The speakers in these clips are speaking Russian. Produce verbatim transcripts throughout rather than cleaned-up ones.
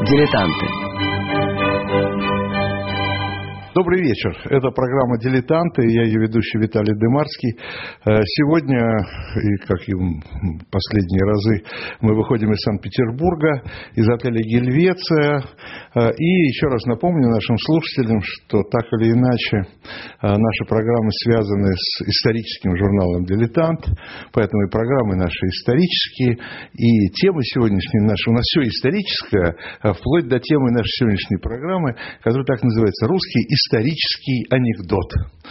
Дилетанты. Добрый вечер. Это программа «Дилетанты». Я ее ведущий Виталий Дымарский. Сегодня, и как и в последние разы, мы выходим из Санкт-Петербурга, из отеля «Гельвеция». И еще раз напомню нашим слушателям, что так или иначе наши программы связаны с историческим журналом «Дилетант». Поэтому и программы наши исторические. И темы сегодняшние наши, у нас все историческое, вплоть до темы нашей сегодняшней программы, которая так называется «Русский исторический анекдот».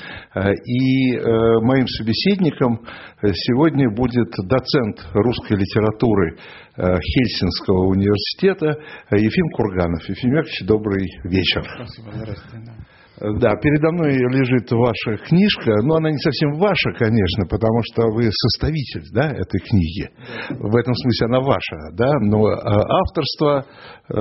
И э, моим собеседником сегодня будет доцент русской литературы э, Хельсинского университета Ефим Курганов. Ефим Яковлевич, добрый вечер. Спасибо, здравствуйте. Да, передо мной лежит ваша книжка, но она не совсем ваша, конечно, потому что вы составитель, да, этой книги. В этом смысле она ваша, да, но авторство, э,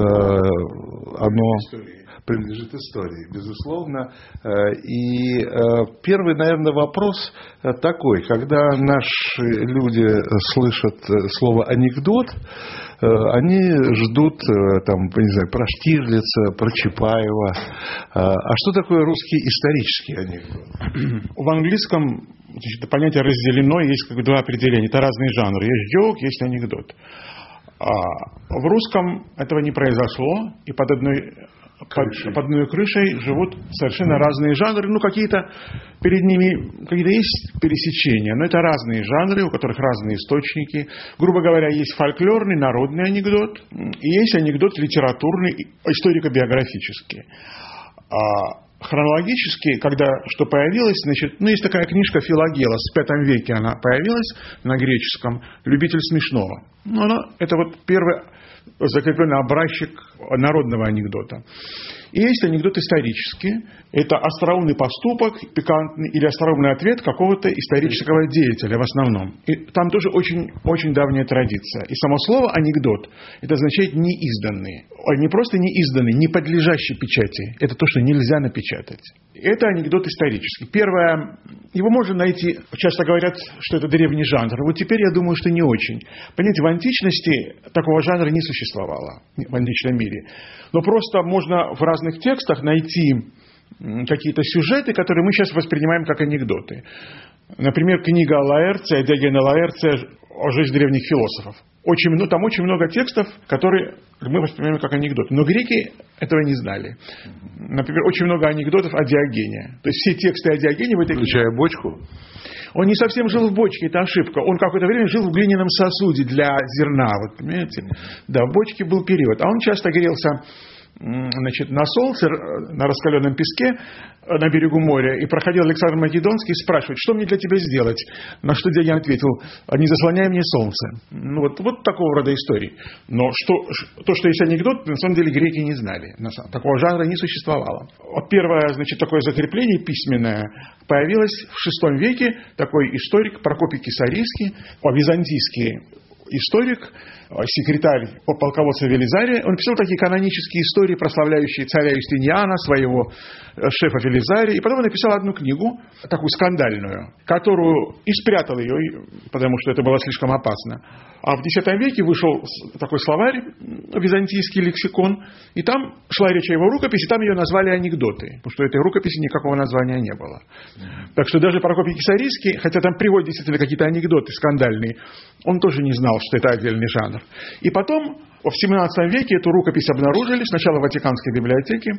оно принадлежит истории, безусловно. И первый, наверное, вопрос такой, когда наши люди слышат слово «анекдот», они ждут, там, не знаю, про Штирлица, про Чапаева. А что такое русский исторический анекдот? В английском, значит, понятие разделено, есть как бы два определения. Это разные жанры. Есть joke, есть анекдот. А в русском этого не произошло, и под одной... Под, под одной крышей живут совершенно разные жанры. Ну, какие-то перед ними какие-то есть пересечения, но это разные жанры, у которых разные источники. Грубо говоря, есть фольклорный, народный анекдот, и есть анекдот литературный, историко-биографический. А хронологически, когда что появилось, значит, ну, есть такая книжка Филагелос, в пятом веке она появилась на греческом, «Любитель смешного». Ну, она, это вот первый закрепленный образчик народного анекдота. И есть анекдот исторический. Это остроумный поступок, пикантный или остроумный ответ какого-то исторического деятеля в основном. И там тоже очень, очень давняя традиция. И само слово «анекдот» это означает «неизданный». Не просто неизданный, не подлежащий печати. Это то, что нельзя напечатать. Это анекдот исторический. Первое, его можно найти, часто говорят, что это древний жанр. Вот теперь я думаю, что не очень. Понимаете, в античности такого жанра не существовало, в античном мире. Но просто можно в разных текстах найти какие-то сюжеты, которые мы сейчас воспринимаем как анекдоты. Например, книга Лаэрция, Диогена Лаэрция «Жизнь древних философов». Очень, ну, там очень много текстов, которые мы воспринимаем как анекдоты. Но греки этого не знали. Например, очень много анекдотов о Диогене. То есть все тексты о Диогене в этой книге. Включая бочку? Он не совсем жил в бочке, это ошибка. Он какое-то время жил в глиняном сосуде для зерна. Вот, понимаете? Да, в бочке был период. А он часто грелся, значит, на солнце, на раскаленном песке на берегу моря, и проходил Александр Македонский и спрашивает, что мне для тебя сделать? На что Диоген ответил, не заслоняй мне солнце. Ну, вот, вот такого рода истории. Но что, то, что есть анекдот, на самом деле греки не знали. Такого жанра не существовало. Первое, значит, такое закрепление письменное появилось в шестом веке. Такой историк Прокопий Кисарийский, византийский историк, секретарь полководца Велизария, он писал такие канонические истории, прославляющие царя Юстиниана, своего шефа Велизария, и потом он написал одну книгу, такую скандальную, которую и спрятал ее, потому что это было слишком опасно. А в десятом веке вышел такой словарь, византийский лексикон, и там шла речь о его рукописи, там ее назвали анекдоты, потому что этой рукописи никакого названия не было. Так что даже Прокопий Кисарийский, хотя там приводят действительно какие-то анекдоты скандальные, он тоже не знал, что это отдельный жанр. И потом, в семнадцатом веке эту рукопись обнаружили, сначала в Ватиканской библиотеке,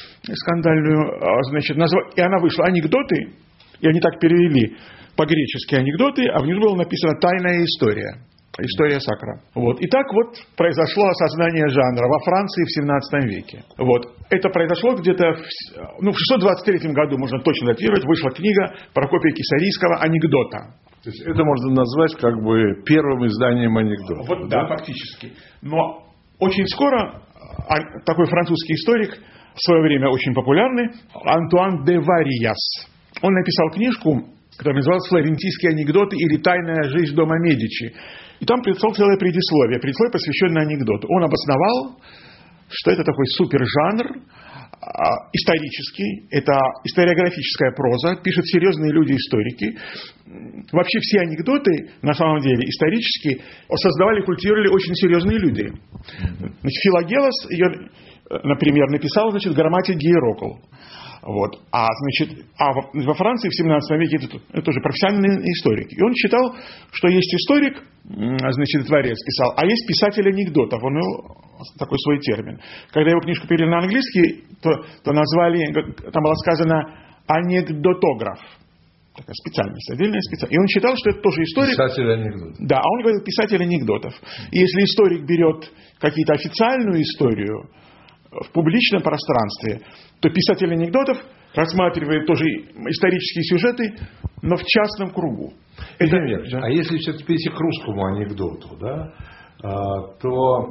скандальную, значит, назва... и она вышла «Анекдоты», и они так перевели по-гречески «анекдоты», а внизу было написано «Тайная история». История сакра. Вот. И так вот произошло осознание жанра во Франции в семнадцатом веке. Вот. Это произошло где-то в, ну, в шестьсот двадцать третьем году, можно точно датировать, вышла книга Прокопия Кисарийского «Анекдота». То есть это можно назвать как бы первым изданием анекдота. Вот, да, да, фактически. Но очень скоро такой французский историк, в свое время очень популярный, Антуан де Варияс, он написал книжку, которая называлась «Флорентийские анекдоты» или «Тайная жизнь дома Медичи». И там прислал целое предисловие, предисловие, посвященное анекдоту. Он обосновал, что это такой супержанр, исторический, это историографическая проза, пишут серьезные люди-историки. Вообще все анекдоты, на самом деле, исторически создавали, культивировали очень серьезные люди. Значит, Филагелос, ее, например, написал, значит, «Грамматик Гиерокл». Вот. А, значит, а во Франции в семнадцатом веке это, это тоже профессиональный историк. И он считал, что есть историк, значит, творец писал, а есть писатель анекдотов. Он такой свой термин. Когда его книжку перевели на английский, то, то назвали, там было сказано анекдотограф. Такая специальность, отдельная специальность. И он считал, что это тоже историк. Писатель анекдотов. Да, а он говорил писатель анекдотов. И если историк берет какие-то официальную историю в публичном пространстве, то писатель анекдотов рассматривает тоже исторические сюжеты, но в частном кругу. Это, да. А если все-таки перейти к русскому анекдоту, да, то,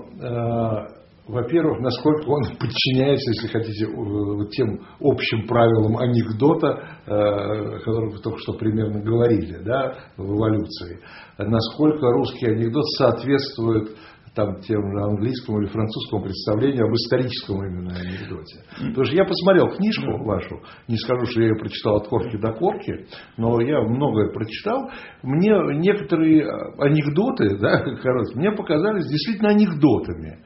во-первых, насколько он подчиняется, если хотите, тем общим правилам анекдота, о которых вы только что примерно говорили, да, в эволюции, насколько русский анекдот соответствует там, тем же английскому или французскому представлению об историческом именно анекдоте. Потому что я посмотрел книжку вашу, не скажу, что я ее прочитал от корки до корки, но я многое прочитал. Мне некоторые анекдоты, да, короткие, мне показались действительно анекдотами,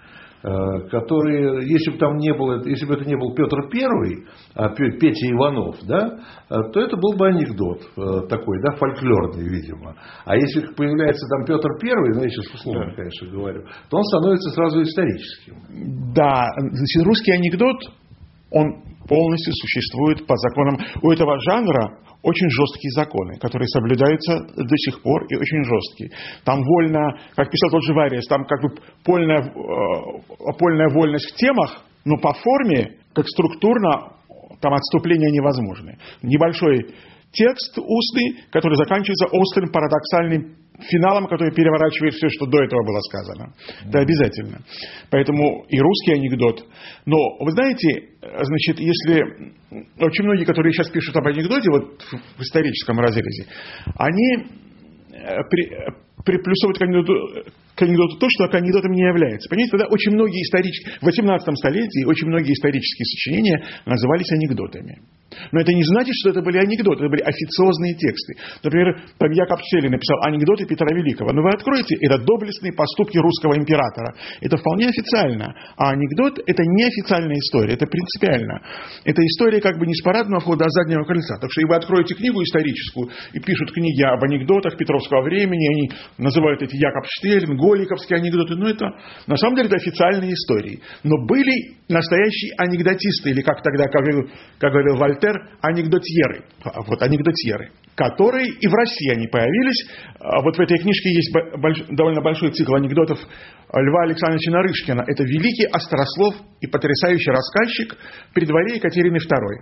которые, если бы там не было, если бы это не был Петр Первый, а Петя Иванов, да, то это был бы анекдот такой, да, фольклорный, видимо. А если появляется там Петр Первый, ну я сейчас условно, да, конечно, говорю, то он становится сразу историческим. Да, значит, русский анекдот, он полностью существует по законам. У этого жанра очень жесткие законы, которые соблюдаются до сих пор и очень жесткие. Там вольно, как писал тот же Вариас, там как бы польная, э, польная вольность в темах, но по форме, как структурно, там отступления невозможны. Небольшой текст устный, который заканчивается острым парадоксальным финалом, который переворачивает все, что до этого было сказано. Это обязательно. Поэтому и русский анекдот. Но, вы знаете, значит, если очень многие, которые сейчас пишут об анекдоте, вот в историческом разрезе, они при, приплюсовывают к анекдоту, к анекдоту то, что анекдотом не является. Понимаете, тогда очень многие исторические, в восемнадцатом столетии очень многие исторические сочинения назывались анекдотами. Но это не значит, что это были анекдоты, это были официозные тексты. Например, там Якоб Пштель написал анекдоты Петра Великого. Но вы откроете, это доблестные поступки русского императора. Это вполне официально. А анекдот – это не официальная история, это принципиально. Это история как бы не с парадного входа, а с заднего крыльца. Так что, если вы откроете книгу историческую, и пишут книги об анекдотах Петровского времени, они называют эти Якоб Пштель, голиковские анекдоты, но это, на самом деле, это официальные истории. Но были настоящие анекдотисты, или как тогда, как говорил, как говорил Вольтер, анекдотьеры, вот анекдотьеры, которые и в России они появились. Вот в этой книжке есть больш, довольно большой цикл анекдотов Льва Александровича Нарышкина. Это великий острослов и потрясающий рассказчик при дворе Екатерины Второй.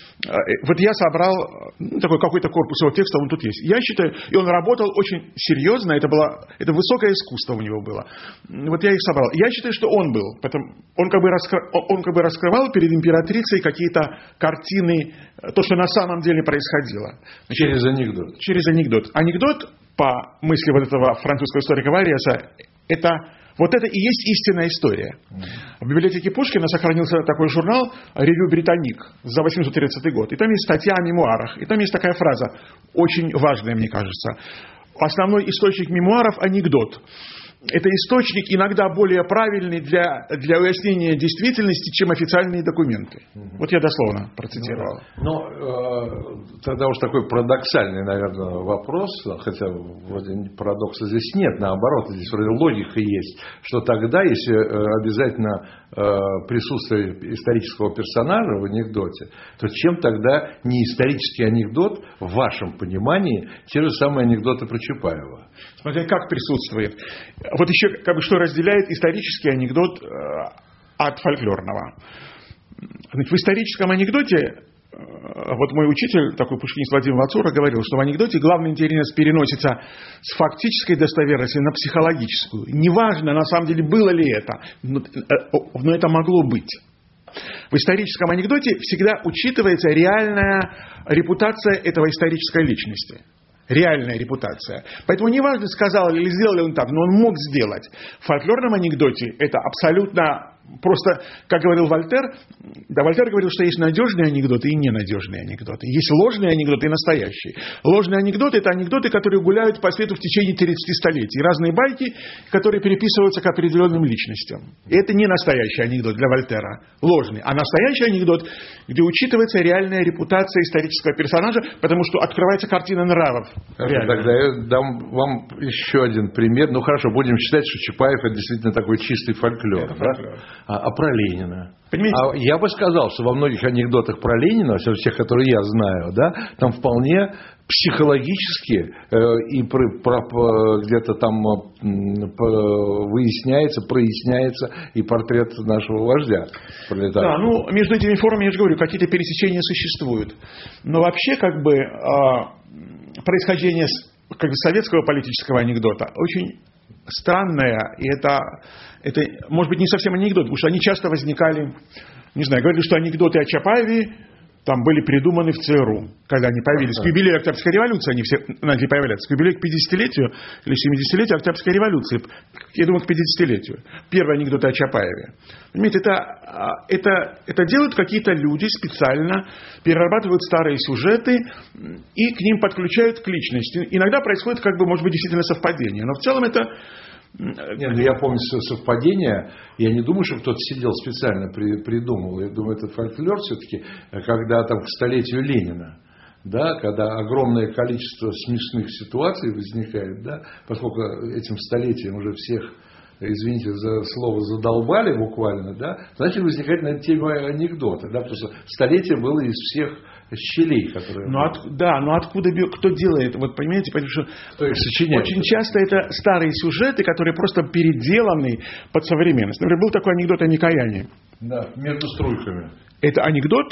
Вот я собрал ну, такой какой-то корпус его текста, он тут есть. Я считаю, и он работал очень серьезно, это было, это высокое искусство у него было. Вот я их собрал. Я считаю, что он был. Потом, он, как бы раскры, он как бы раскрывал перед императрицей какие-то картины, то, что на самом деле происходило. Значит, через анекдот. Через анекдот. Анекдот, по мысли вот этого французского историка Вариаса, это... Вот это и есть истинная история. Mm-hmm. В библиотеке Пушкина сохранился такой журнал «Ревю Британик» за восемьсот тридцатый год. И там есть статья о мемуарах. И там есть такая фраза, очень важная, мне кажется. Основной источник мемуаров – анекдот. Это источник иногда более правильный для, для уяснения действительности, чем официальные документы. Mm-hmm. Вот я дословно процитировал. Ну, э, тогда уж такой парадоксальный, наверное, вопрос, хотя вроде парадокса здесь нет, наоборот, здесь вроде логика есть, что тогда, если э, обязательно э, присутствие исторического персонажа в анекдоте, то чем тогда не исторический анекдот в вашем понимании те же самые анекдоты про Чапаева? Смотря как присутствует. Вот еще как бы что разделяет исторический анекдот э, от фольклорного. Значит, в историческом анекдоте, э, вот мой учитель, такой пушкинист Владимир Вацура, говорил, что в анекдоте главный интерес переносится с фактической достоверности на психологическую. Неважно, на самом деле, было ли это, но, э, но это могло быть. В историческом анекдоте всегда учитывается реальная репутация этого исторической личности. Реальная репутация. Поэтому неважно, сказал или сделал ли он так, но он мог сделать. В фольклорном анекдоте это абсолютно просто, как говорил Вольтер, да, Вольтер говорил, что есть надежные анекдоты и ненадежные анекдоты. Есть ложные анекдоты и настоящие. Ложные анекдоты – это анекдоты, которые гуляют по свету в течение тридцати столетий. Разные байки, которые переписываются к определенным личностям. И это не настоящий анекдот для Вольтера. Ложный. А настоящий анекдот, где учитывается реальная репутация исторического персонажа, потому что открывается картина нравов. Реально. Тогда я дам вам еще один пример. Ну хорошо, будем считать, что Чапаев – это действительно такой чистый фольклор. Это фольклор. Да? А, а про Ленина? Понимаете? А я бы сказал, что во многих анекдотах про Ленина, во всех, которые я знаю, да, там вполне психологически э, и про, про, где-то там э, выясняется, проясняется и портрет нашего вождя. Да, ну между этими формами, я же говорю, какие-то пересечения существуют. Но вообще как бы э, происхождение как бы советского политического анекдота очень странное, и это, это, может быть, не совсем анекдот, потому что они часто возникали, не знаю, говорили, что анекдоты о Чапаеве там были придуманы в ЦРУ, когда они появились. К юбилею Октябрьской революции они все начали появляться. К юбилею к пятидесятилетию или семидесятилетию Октябрьской революции. Я думаю, к пятидесятилетию. Первый анекдот о Чапаеве. Понимаете, это, это, это делают какие-то люди специально, перерабатывают старые сюжеты и к ним подключают к личности. Иногда происходит, как бы, может быть, действительно совпадение. Но в целом это... Нет, ну я помню совпадение. Я не думаю, что кто-то сидел специально при, придумал. Я думаю, это фольклор все-таки, когда там к столетию Ленина, да, когда огромное количество смешных ситуаций возникает, да, поскольку этим столетием уже всех, извините за слово, задолбали буквально, да, значит возникает на эту тему анекдоты, да, потому что столетие было из всех щелей, которые... Ну, от, да, но откуда, кто делает, вот понимаете, потому что сочиняет. Очень часто это старые сюжеты, которые просто переделаны под современность. Например, был такой анекдот о Никояне. Да, между струйками. Это анекдот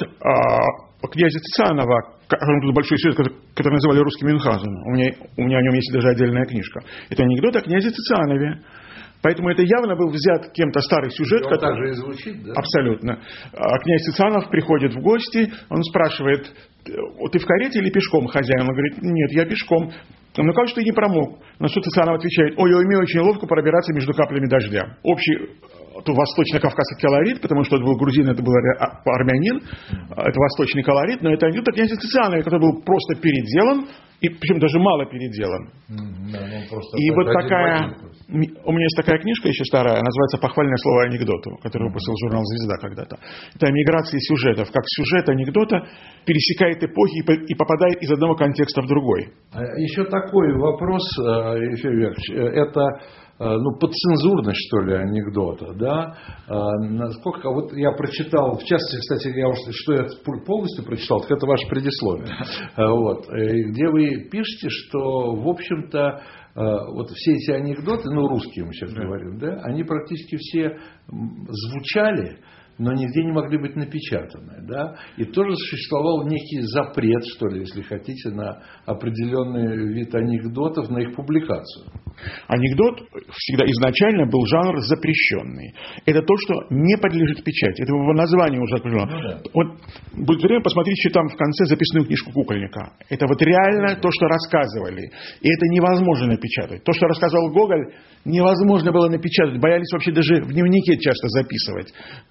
о князе Цицанова, большой сюжет, который называли русским Мюнхгаузеном. У меня, у меня о нем есть даже отдельная книжка. Это анекдот о князе Цицанове. Поэтому это явно был взят кем-то старый сюжет. И он который... так же и звучит, да? Абсолютно. А князь Цицанов приходит в гости, он спрашивает: ты в карете или пешком, хозяин? Он говорит: нет, я пешком. Ну как же ты не промок? На что Цицанов отвечает: ой, я умею очень ловко пробираться между каплями дождя. Общий восточно-кавказский колорит, потому что это был грузин, это был армянин, это восточный колорит, но это анекдот о князе Цицанове, который был просто переделан, и причем даже мало переделан. Да, и вот такая, у меня есть такая книжка еще старая, называется «Похвальное слово анекдоту», которую выпустил журнал «Звезда» когда-то. Это о миграции сюжетов, как сюжет анекдота пересекает эпохи и попадает из одного контекста в другой. Еще такой вопрос, Ефим Яковлевич, это ну, подцензурность, что ли, анекдота, да, насколько, вот я прочитал, в частности, кстати, я уж, что я полностью прочитал, так это ваше предисловие, вот, где вы пишете, что, в общем-то, вот все эти анекдоты, ну, русские мы сейчас да. говорим, да, они практически все звучали, но нигде не могли быть напечатаны. Да? И тоже существовал некий запрет, что ли, если хотите, на определенный вид анекдотов, на их публикацию. Анекдот всегда изначально был жанр запрещенный. Это то, что не подлежит печати. Это его название уже определено. Ну, да. Вот будет время посмотреть, что там в конце записную книжку Кукольника. Это вот реально то, что рассказывали. И это невозможно напечатать. То, что рассказал Гоголь, невозможно было напечатать. Боялись вообще даже в дневнике часто записывать.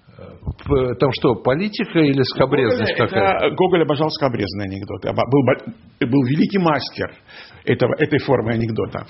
Там что, политика или скабрезность какая-то? Гоголь обожал скабрезные анекдоты. Был, был великий мастер этого, этой формы анекдота.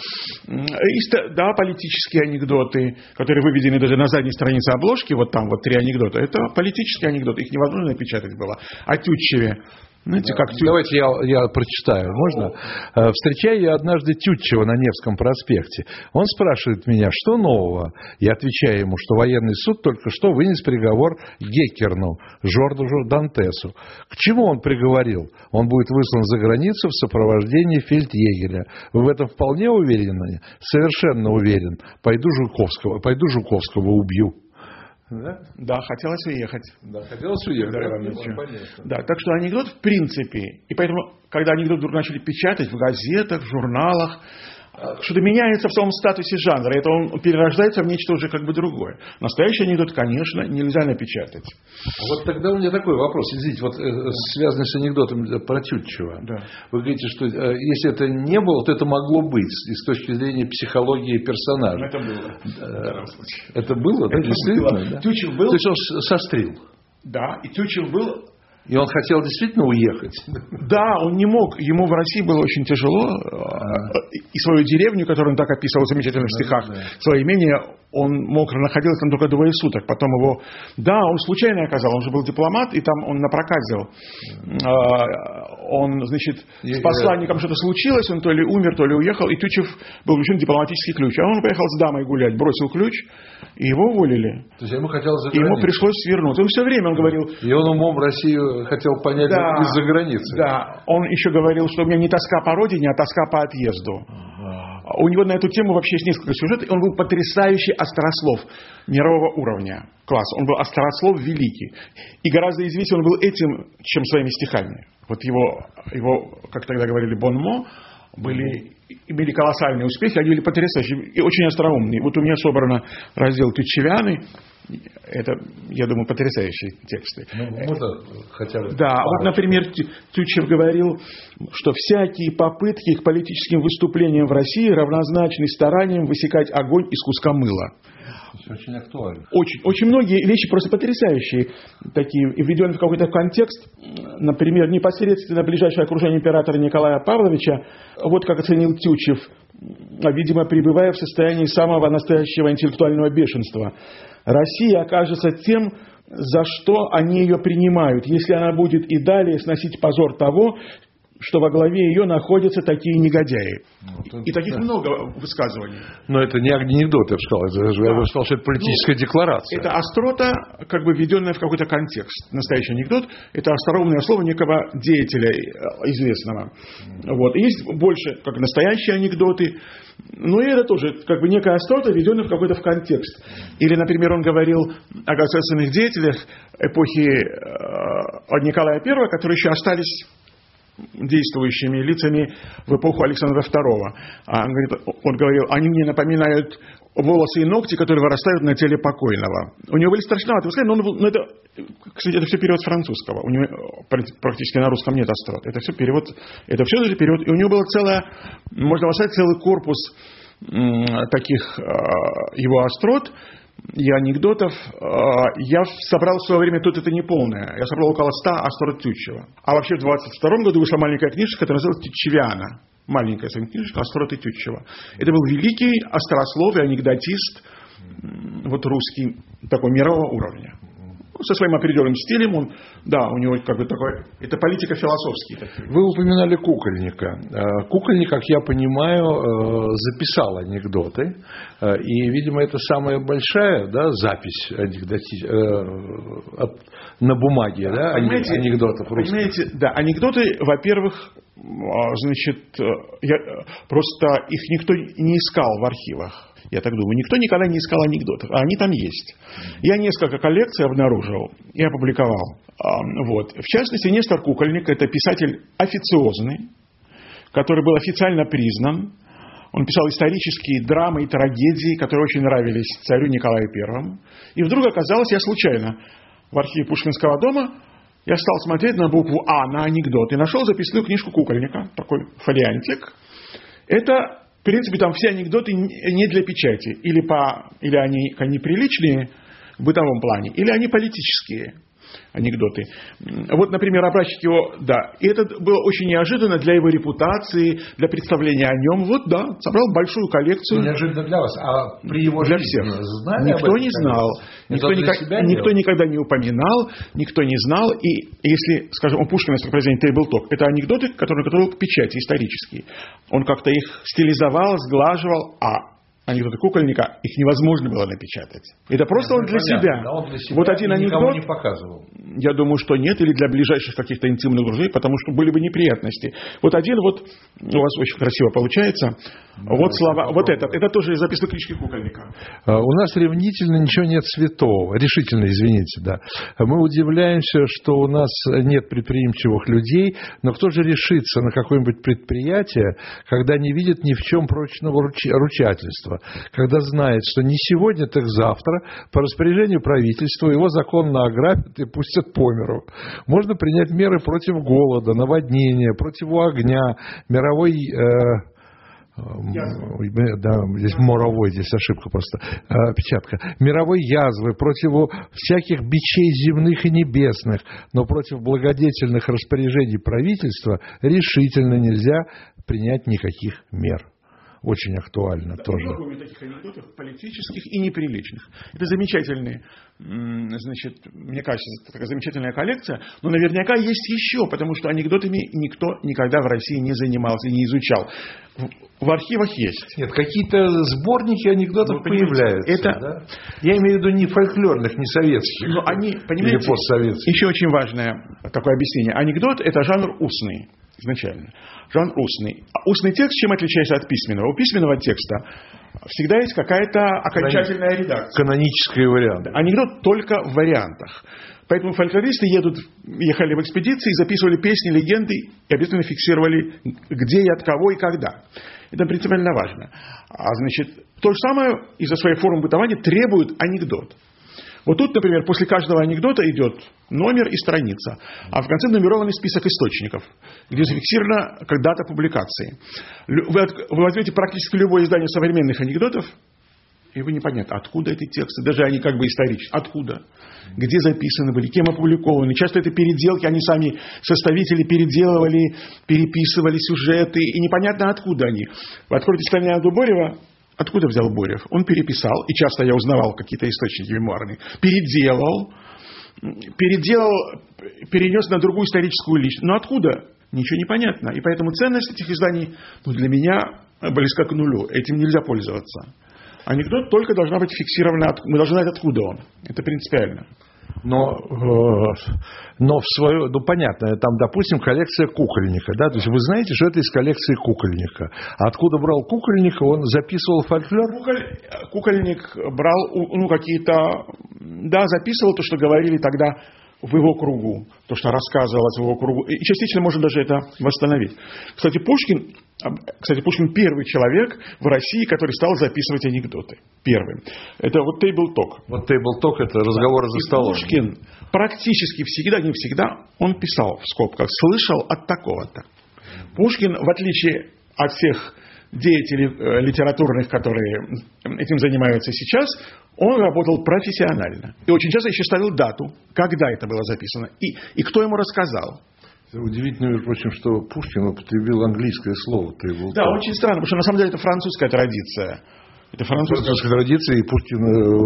И, да, политические анекдоты, которые выведены даже на задней странице обложки, вот там вот три анекдота, это политические анекдоты, их невозможно напечатать было. О Тютчеве. Знаете, как Тют... Давайте я, я прочитаю, можно? Встречаю я однажды Тютчева на Невском проспекте. Он спрашивает меня, что нового? Я отвечаю ему, что военный суд только что вынес приговор Геккерну, Жоржу Дантесу. К чему он приговорил? Он будет выслан за границу в сопровождении фельдъегеря. Вы в этом вполне уверены? Совершенно уверен. Пойду Жуковского, пойду Жуковского убью. Да? Да, хотелось уехать. Да, хотелось уехать. Да, да, так что анекдот в принципе, и поэтому, когда анекдот вдруг начали печатать в газетах, в журналах, что-то меняется в самом статусе жанра. Это он перерождается в нечто уже как бы другое. Настоящий анекдот, конечно, нельзя напечатать. Вот тогда у меня такой вопрос. Извините, вот э, связанный с анекдотом про Тютчева. Да. Вы говорите, что э, если это не было, то это могло быть и с точки зрения психологии персонажа. Это было. Э, это было, да, это действительно? Было. Да? Тютчев был... То есть он сострил. Да, и Тютчев был... И он хотел действительно уехать. Да, он не мог. Ему в России было очень тяжело. А. И свою деревню, которую он так описывал в замечательных да, стихах, да. свое имение, он мог находиться там только двое суток. Потом его... Да, он случайно оказал. Он же был дипломат, и там он напроказил. Да. Он, значит, с посланником что-то случилось, он то ли умер, то ли уехал, и Тютчев был вручен дипломатический ключ. А он поехал с дамой гулять, бросил ключ, и его уволили. То есть ему хотелось за границу. И ему пришлось свернуть. Он все время он говорил... И он умом Россию хотел понять да, из-за границы. Да, он еще говорил, что у меня не тоска по родине, а тоска по отъезду. Ага. У него на эту тему вообще есть несколько сюжетов. Он был потрясающий острослов мирового уровня. Класс. Он был острослов великий. И гораздо известнее он был этим, чем своими стихами. Вот его, его как тогда говорили, бонмо, были, имели колоссальные успехи, они были потрясающие и очень остроумные. Вот у меня собрано раздел «Тютчевяны». Это, я думаю, потрясающие тексты. Ну, можно хотя бы... Да, вот, например, Тютчев говорил, что всякие попытки к политическим выступлениям в России равнозначны стараниям высекать огонь из куска мыла. Очень актуально. Очень, очень многие вещи просто потрясающие, такие, введенные в какой-то контекст. Например, непосредственно ближайшее окружение императора Николая Павловича, вот как оценил Тютчев, видимо, пребывая в состоянии самого настоящего интеллектуального бешенства. Россия окажется тем, за что они ее принимают, если она будет и далее сносить позор того, что во главе ее находятся такие негодяи. Ну, и таких да. много высказываний. Но это не анекдот, я бы сказал. Это, да. Я бы сказал, что это политическая ну, декларация. Это острота, как бы введенная в какой-то контекст. Настоящий анекдот – это остроумное слово некого деятеля известного. Mm. Вот. И есть больше как настоящие анекдоты. Но и это тоже как бы некая острота, введенная в какой-то в контекст. Или, например, он говорил о государственных деятелях эпохи э, Николая Первого, которые еще остались действующими лицами в эпоху Александра Второго. Он, говорит, он говорил, они мне напоминают волосы и ногти, которые вырастают на теле покойного. У него были страшноватые взгляды, но, он был, но это, кстати, это все перевод с французского. У него практически на русском нет острот. Это все перевод, это все даже перевод. И у него было целое, можно сказать, целый корпус м, таких э, его острот и анекдотов. Я собрал в свое время, тут это не полное, я собрал около ста острот Тютчева. А вообще в двадцать втором году вышла маленькая книжка, которая называлась «Тютчевяна». Маленькая книжка «Остроты Тютчева». Это был великий острослов и анекдотист, вот русский, такой мирового уровня. Со своим определенным стилем, он, да, у него как бы такой, это политико-философский. Такой. Вы упоминали Кукольника. Кукольник, как я понимаю, записал анекдоты, и, видимо, это самая большая, да, запись анекдоти... на бумаге, да, понимаете, анекдотов русских. Понимаете, да, анекдоты, во-первых, значит, я, просто их никто не искал в архивах. Я так думаю, никто никогда не искал анекдотов, а они там есть. Я несколько коллекций обнаружил и опубликовал. Вот. В частности, Нестор Кукольник – это писатель официозный, который был официально признан. Он писал исторические драмы и трагедии, которые очень нравились царю Николаю Первому. И вдруг оказалось, я случайно в архиве Пушкинского дома, я стал смотреть на букву «А», на анекдот, и нашел записную книжку Кукольника, такой фолиантик. Это... В принципе, там все анекдоты не для печати. Или, по, или они, они приличные в бытовом плане, или они политические анекдоты. Вот, например, образчик его, да, и это было очень неожиданно для его репутации, для представления о нем. Вот, да, собрал большую коллекцию. Неожиданно для вас, а при его для жизни всех. Знали никто не знал, никто, никак, никто никогда не упоминал, никто не знал. И если, скажем, у Пушкина есть произведение «Тейблток», это анекдоты, которые готовил к печати исторические. Он как-то их стилизовал, сглаживал, а анекдоты Кукольника, их невозможно было напечатать. Это просто он для, себя. Да, он для себя. Вот один анекдот. Не показывал. Я думаю, что нет, или для ближайших каких-то интимных друзей, потому что были бы неприятности. Вот один вот, у вас очень красиво получается. Да, вот слова, вот этот, это тоже записано в книжке Кукольника. У нас ревнительно ничего нет святого. Решительно, извините, да. Мы удивляемся, что у нас нет предприимчивых людей, но кто же решится на какое-нибудь предприятие, когда не видит ни в чем прочного ручательства, когда знает, что не сегодня, так завтра по распоряжению правительства его законно ограбят и пустят по миру. Можно принять меры против голода, наводнения, против огня, мировой... Э, да, здесь моровой, здесь ошибка просто, э, печатка. Мировой язвы, против всяких бичей земных и небесных, но против благодетельных распоряжений правительства решительно нельзя принять никаких мер. Очень актуально, да, тоже. Много таких анекдотов политических и неприличных. Это замечательные, значит, мне кажется, такая замечательная коллекция, но наверняка есть еще, потому что анекдотами никто никогда в России не занимался, не изучал. В, в архивах есть. Нет, какие-то сборники анекдотов появляются. Это, да? Я имею в виду не фольклорных, не советских. Но они, понимаете, или постсоветских. Еще очень важное такое объяснение. Анекдот – это жанр устный. Изначально. Жанр устный. А устный текст чем отличается от письменного? У письменного текста всегда есть какая-то окончательная редакция. Канонический вариант. Анекдот только в вариантах. Поэтому фольклористы едут, ехали в экспедиции, записывали песни, легенды и обязательно фиксировали, где и от кого и когда. Это принципиально важно. А значит, то же самое из-за своей формы бытования требует анекдот. Вот тут, например, после каждого анекдота идет номер и страница, а в конце нумерованный список источников, где зафиксирована дата публикации. Вы, вы возьмете практически любое издание современных анекдотов, и вы не поймете, откуда эти тексты, даже они как бы исторические, откуда, где записаны были, кем опубликованы. Часто это переделки, они сами, составители, переделывали, переписывали сюжеты, и непонятно, откуда они. Вы откроете страницу Дуборева. Откуда взял Борев? Он переписал, и часто я узнавал какие-то источники мемуарные, переделал, переделал, перенес на другую историческую личность. Но откуда? Ничего не понятно. И поэтому ценность этих изданий, ну, для меня близка к нулю. Этим нельзя пользоваться. Анекдот только должна быть фиксирована, мы должны знать, откуда он. Это принципиально. Но, но в свою, ну понятно, там, допустим, коллекция Кукольника, да, то есть вы знаете, что это из коллекции Кукольника. А откуда брал Кукольника? Он записывал фольклор? Куколь, Кукольник брал, ну, какие-то, да, записывал то, что говорили тогда в его кругу, то, что рассказывалось в его кругу. И частично можно даже это восстановить. Кстати, Пушкин, кстати, Пушкин первый человек в России, который стал записывать анекдоты. Первым. Это вот table talk. Вот table talk – это разговоры за столом. И Пушкин практически всегда, не всегда, он писал в скобках, слышал от такого-то. Пушкин, в отличие от всех деятелей литературных, которые этим занимаются сейчас, он работал профессионально. И очень часто еще ставил дату, когда это было записано, и, и кто ему рассказал. Это удивительно, между прочим, что Пушкин употребил английское слово. Да, так. Очень странно, потому что на самом деле это французская традиция. Это французская традиция, и Пушкин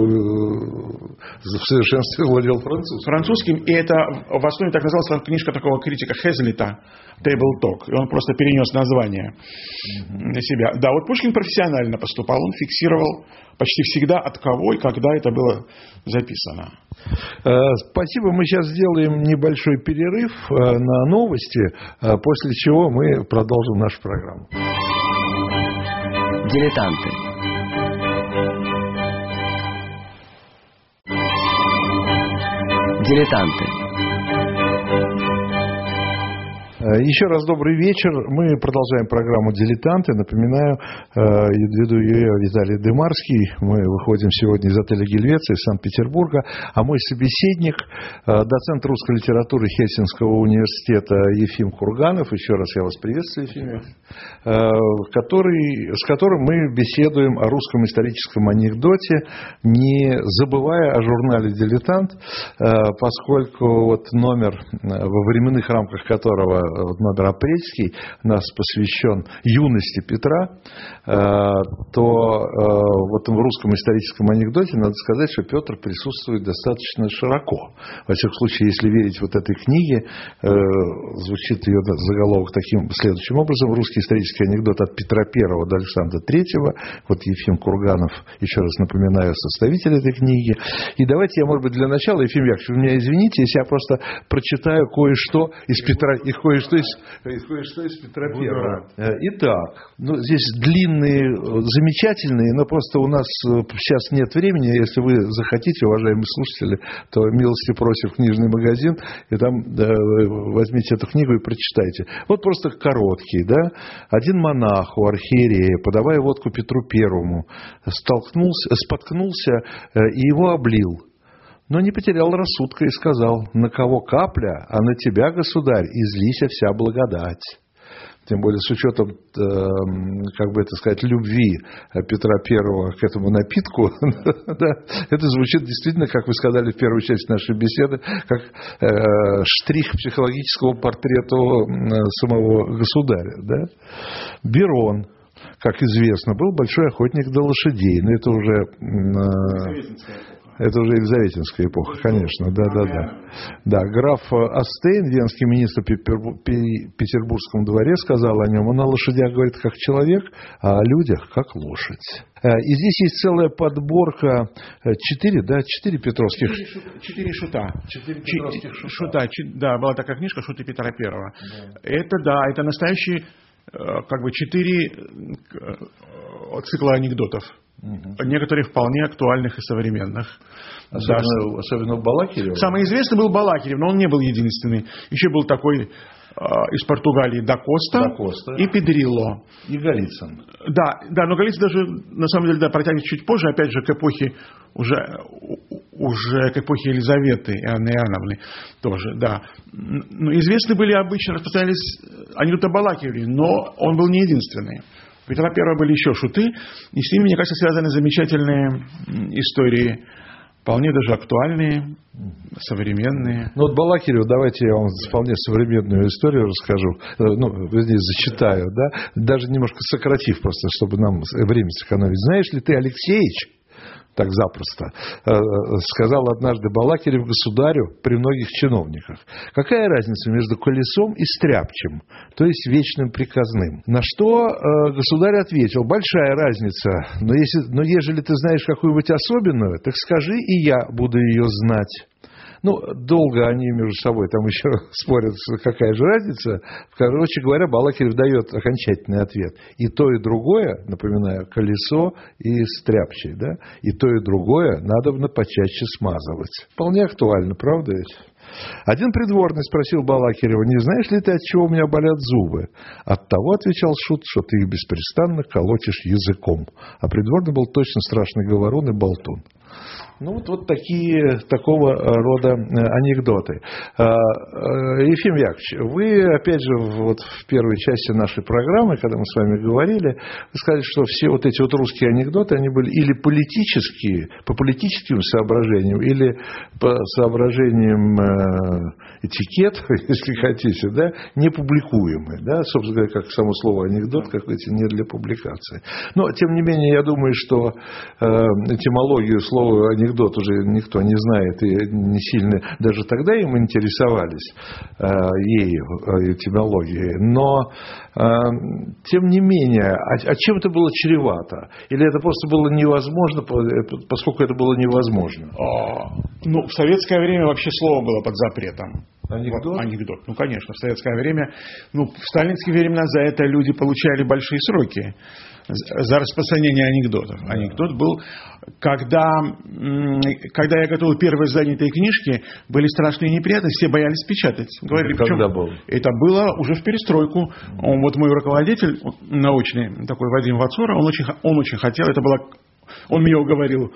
в совершенстве владел французским. Французским, и это в основе так называлась книжка такого критика Хезлита «Table Talk», и он просто перенес название mm-hmm. на себя. Да, вот Пушкин профессионально поступал, он фиксировал почти всегда, от кого и когда это было записано. Спасибо, мы сейчас сделаем небольшой перерыв на новости, после чего мы продолжим нашу программу. Дилетанты. Дилетанты. Еще раз добрый вечер. Мы продолжаем программу «Дилетанты». Напоминаю, веду ее Виталий Дымарский. Мы выходим сегодня из отеля «Гельвеция» из Санкт-Петербурга. А мой собеседник, доцент русской литературы Хельсинского университета Ефим Курганов. Еще раз я вас приветствую, Ефим. Который, с которым мы беседуем о русском историческом анекдоте, не забывая о журнале «Дилетант», поскольку вот номер, во временных рамках которого номер апрельский, у нас посвящен юности Петра, то вот в русском историческом анекдоте надо сказать, что Петр присутствует достаточно широко. Во всяком случае, если верить вот этой книге, звучит ее заголовок таким следующим образом: русский исторический анекдот от Петра Первого до Александра Третьего. Вот Ефим Курганов, еще раз напоминаю, составитель этой книги. И давайте я, может быть, для начала, Ефим Яковлевич, вы меня извините, если я просто прочитаю кое-что из Петра, и кое-что из, кое-что из Петра Первого. Итак, ну, здесь длинные, замечательные, но просто у нас сейчас нет времени. Если вы захотите, уважаемые слушатели, то милости просим в книжный магазин, и там да, возьмите эту книгу и прочитайте. Вот просто короткий, да. Один монах у архиерея, подавая водку Петру Первому, столкнулся, споткнулся и его облил. Но не потерял рассудка и сказал: на кого капля, а на тебя, государь, излися вся благодать. Тем более с учетом, как бы это сказать, любви Петра Первого к этому напитку, да, это звучит действительно, как вы сказали в первой части нашей беседы, как штрих психологического портрету самого государя. Да? Берон, как известно, был большой охотник до лошадей, но это уже... Это уже елизаветинская эпоха, конечно, да, да, да. Да, граф Астейн, венский министр при Петербургском дворе, сказал о нем: он о лошадях говорит как человек, а о людях как лошадь. И здесь есть целая подборка, четыре, да, четыре петровских... Четыре, четыре шута. Четыре петровских шута. шута. Да, была такая книжка «Шуты Петра Первого». Да. Это, да, это настоящие, как бы, четыре цикла анекдотов. Угу. Некоторые вполне актуальных и современных. Особенно, да. особенно у Балакирева. Самый известный был Балакирев, но он не был единственный. Еще был такой э, из Португалии да Коста, да Коста и Педрилло. И Голицын. Да, да, но Голицын даже, на самом деле, да, протянет чуть позже, опять же, к эпохе, уже, уже к эпохе Елизаветы и Анны Иоанновны тоже, да. Но известны были обычно, распространялись анекдоты о Балакиреве, но он был не единственный. У Петра Первого были еще шуты, и с ними, мне кажется, связаны замечательные истории, вполне даже актуальные, современные. Ну вот Балакирев, давайте я вам вполне современную историю расскажу, ну, здесь зачитаю, да, даже немножко сократив просто, чтобы нам время сэкономить. Знаешь ли ты, Алексеич, так запросто, сказал однажды Балакирев государю при многих чиновниках: какая разница между колесом и стряпчем, то есть вечным приказным? На что государь ответил: большая разница, но, если, но ежели ты знаешь какую-нибудь особенную, так скажи, и я буду ее знать. Ну, долго они между собой там еще спорят, какая же разница. Короче говоря, Балакирев дает окончательный ответ. И то, и другое, напоминаю, колесо и стряпчий, да, и то, и другое надо почаще смазывать. Вполне актуально, правда ведь? Один придворный спросил Балакирева: не знаешь ли ты, от чего у меня болят зубы? От того, отвечал шут, что ты их беспрестанно колотишь языком. А придворный был точно страшный говорун и болтун. Ну, вот, вот такие, такого рода анекдоты. Ефим Яковлевич, вы, опять же, вот в первой части нашей программы, когда мы с вами говорили, вы сказали, что все вот эти вот русские анекдоты, они были или политические, по политическим соображениям, или по соображениям этикета, если хотите, да, не публикуемые, да, собственно говоря, как само слово анекдот, какой-то не для публикации. Но, тем не менее, я думаю, что этимологию слова анекдот анекдот уже никто не знает, и не сильно даже тогда им интересовались э, ею, этимологией. Но, э, тем не менее, а, а чем это было чревато? Или это просто было невозможно, поскольку это было невозможно? А, ну, в советское время вообще слово было под запретом. Анекдот? Анекдот. Ну, конечно, в советское время, ну, в сталинские времена за это люди получали большие сроки. За распространение анекдотов. Да. Анекдот был, когда, когда я готовил первое издание этой книжки, были страшные неприятности, все боялись печатать. Говорили, это когда было? Это было уже в перестройку. Он, вот мой руководитель научный, такой Вадим Вацура, он очень, он очень хотел, это было, он меня уговорил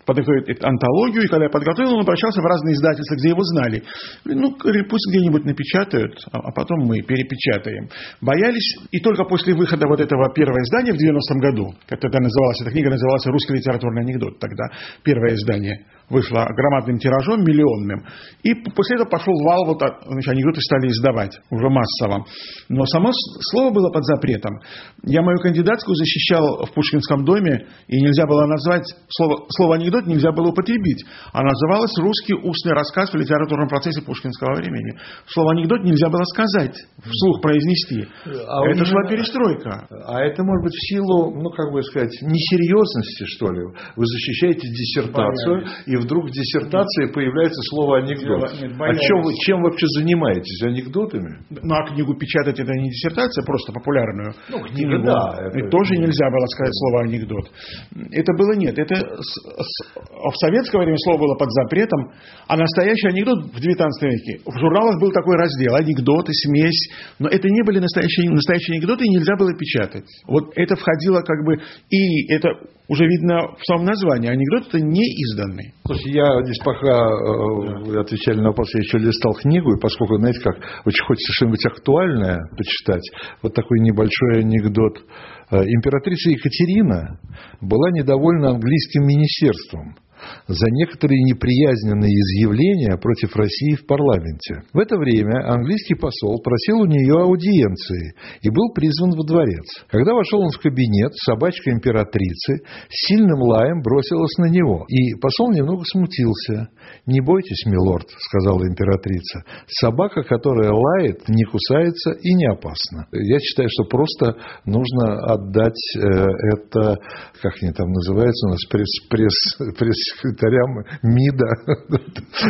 подготовить антологию, и когда я подготовил, он обращался в разные издательства, где его знали. Ну, пусть где-нибудь напечатают, а потом мы перепечатаем. Боялись, и только после выхода вот этого первого издания в девяностом году, как тогда называлась, эта книга называлась «Русский литературный анекдот», тогда первое издание вышло громадным тиражом, миллионным, и после этого пошел вал, вот, значит, анекдоты стали издавать уже массово. Но само слово было под запретом. Я мою кандидатскую защищал в Пушкинском доме, и нельзя было назвать, слово, слово анекдот нельзя было употребить, а называлось «Русский устный рассказ в литературном процессе пушкинского времени». Слово анекдот нельзя было сказать, вслух произнести. А это шла перестройка. А это может быть в силу, ну, как бы сказать, несерьезности, что ли. Вы защищаете диссертацию, и вдруг в диссертации появляется слово анекдот. Нет, а чем вы, чем вообще занимаетесь? Анекдотами? Ну, а книгу печатать это не диссертация, просто популярную. Ну, книга, книгу. Да. Это... И тоже нельзя было сказать слово анекдот. Это было нет. Это с, с, в советское время слово было под запретом, а настоящий анекдот в девятнадцатом веке. В журналах был такой раздел: анекдоты, смесь. Но это не были настоящие, настоящие анекдоты, и нельзя было печатать. Вот это входило как бы... И это уже видно в самом названии. Анекдот это не изданный. Слушайте, я здесь пока вы отвечали на вопрос, я еще листал книгу, и поскольку, знаете, как очень хочется что-нибудь актуальное почитать, вот такой небольшой анекдот. Императрица Екатерина была недовольна английским министерством за некоторые неприязненные изъявления против России в парламенте. В это время английский посол просил у нее аудиенции и был призван во дворец. Когда вошел он в кабинет, собачка императрицы с сильным лаем бросилась на него, и посол немного смутился. «Не бойтесь, милорд», — сказала императрица, — «собака, которая лает, не кусается и не опасна». Я считаю, что просто нужно отдать это, как они там называются у нас, пресс, пресс, пресс секретарям МИДа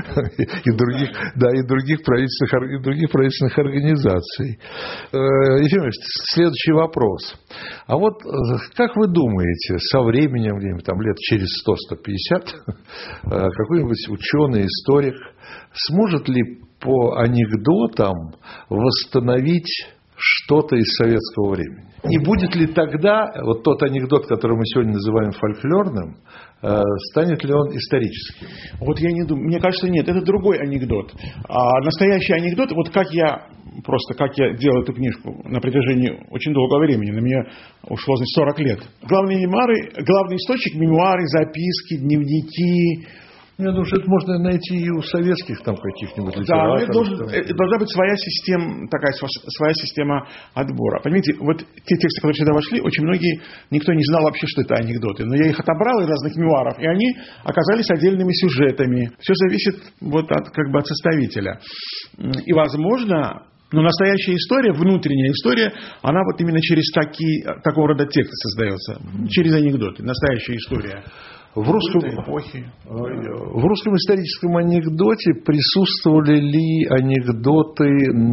и других, да, и других правительственных, и других правительственных организаций. Ефим Ильич, следующий вопрос. А вот как вы думаете, со временем, где-нибудь там лет через сто - сто пятьдесят, какой-нибудь ученый, историк сможет ли по анекдотам восстановить что-то из советского времени? И будет ли тогда вот тот анекдот, который мы сегодня называем фольклорным, станет ли он историческим? Вот я не думаю. Мне кажется, нет, это другой анекдот. А настоящий анекдот, вот как я просто как я делал эту книжку на протяжении очень долгого времени, на меня ушло, значит, сорок лет. Главные мемуары, главный источник — мемуары, записки, дневники. Я думаю, что это можно найти и у советских там каких-нибудь литераторов. Да, это, должен, это должна быть своя система, такая своя система отбора. Понимаете, вот те тексты, которые сюда вошли, очень многие, никто не знал вообще, что это анекдоты. Но я их отобрал из разных мемуаров, и они оказались отдельными сюжетами. Все зависит вот от, как бы от составителя. И, возможно, но настоящая история, внутренняя история, она вот именно через такие, такого рода тексты создается. Через анекдоты. Настоящая история. В русском, в русском историческом анекдоте присутствовали ли анекдоты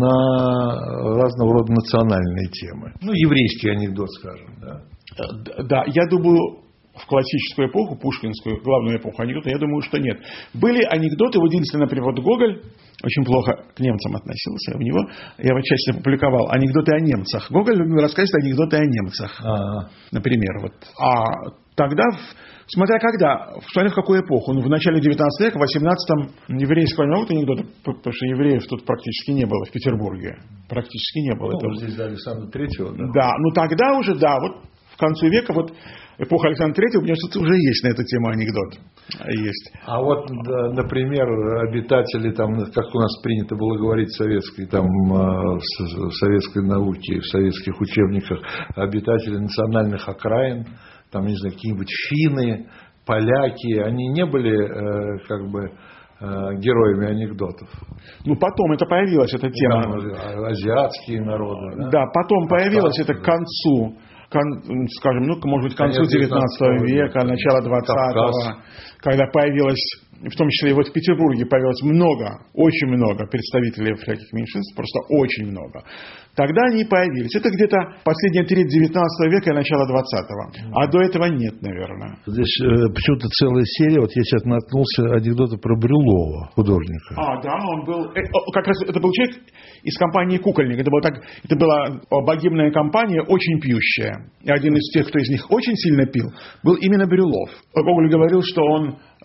на разного рода национальные темы? Ну, еврейский анекдот, скажем. Да, да, я думаю, в классическую эпоху, пушкинскую, главную эпоху анекдота, я думаю, что нет. Были анекдоты, вот единственный, например, вот Гоголь очень плохо к немцам относился. У него, я в части опубликовал, анекдоты о немцах. Гоголь любил рассказывать анекдоты о немцах. А-а-а. Например. Вот. А тогда... Смотря когда, смотря в какую эпоху. Ну, в начале девятнадцатого века, в восемнадцатом еврейского много анекдота, потому что евреев тут практически не было в Петербурге. Практически не было. Ну, это... здесь до Александра Третьего, да? Да, ну тогда уже, да, вот в конце века, вот эпоха Александра Третьего, мне кажется, уже есть на эту тему анекдот. Есть. А вот, да, например, обитатели, там, как у нас принято было говорить в советской, там, в советской науке, в советских учебниках, обитатели национальных окраин, там, не знаю, какие-нибудь финны, поляки, они не были, э, как бы, э, героями анекдотов. Ну, потом это появилась, эта тема. Там, азиатские народы. Да, да, потом появилось это к концу, кон, скажем, ну, может быть, к концу девятнадцатого века, начало двадцатого, когда появилось, в том числе и вот в Петербурге появилось много, очень много представителей всяких меньшинств, просто очень много. Тогда они появились. Это где-то последняя треть девятнадцатого века и начало двадцатого. А до этого нет, наверное. Здесь э, почему-то целая серия. Вот я сейчас наткнулся анекдоты про Брюлова, художника. А, да, он был... Э, как раз это был человек из компании «Кукольник». Это, было так, это была богемная компания, очень пьющая. И один из тех, кто из них очень сильно пил, был именно Брюлов. Гоголь говорил, что он